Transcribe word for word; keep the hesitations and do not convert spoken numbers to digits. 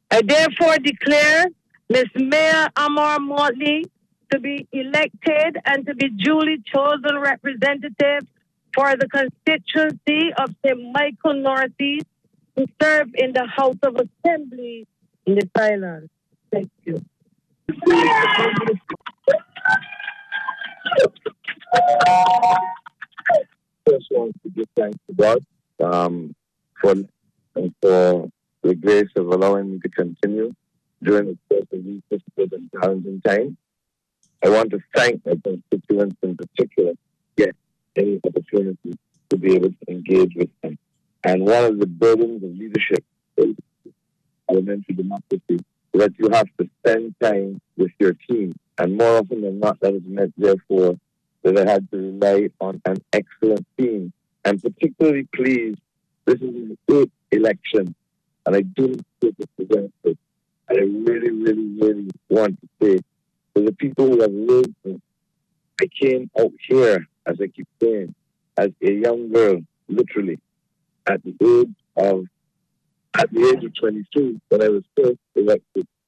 I therefore declare Miss Mayor Amor Motley to be elected and to be duly chosen representative for the constituency of Saint Michael Northeast to serve in the House of Assembly in this island. Thank you. First want to give thanks to God um, for, and for the grace of allowing me to continue during the course of these difficult and challenging times. I want to thank my constituents in particular, get any opportunity to be able to engage with them. And one of the burdens of leadership is parliamentary democracy, that you have to spend time with your team. And more often than not, that is meant, therefore, that I had to rely on an excellent team. I'm particularly pleased this is an eighth election, and I do take it for granted. And I really, really, really want to say to the people who have raised me, I came out here, as I keep saying, as a young girl, literally, at the age of at the age of twenty-two, when I was first elected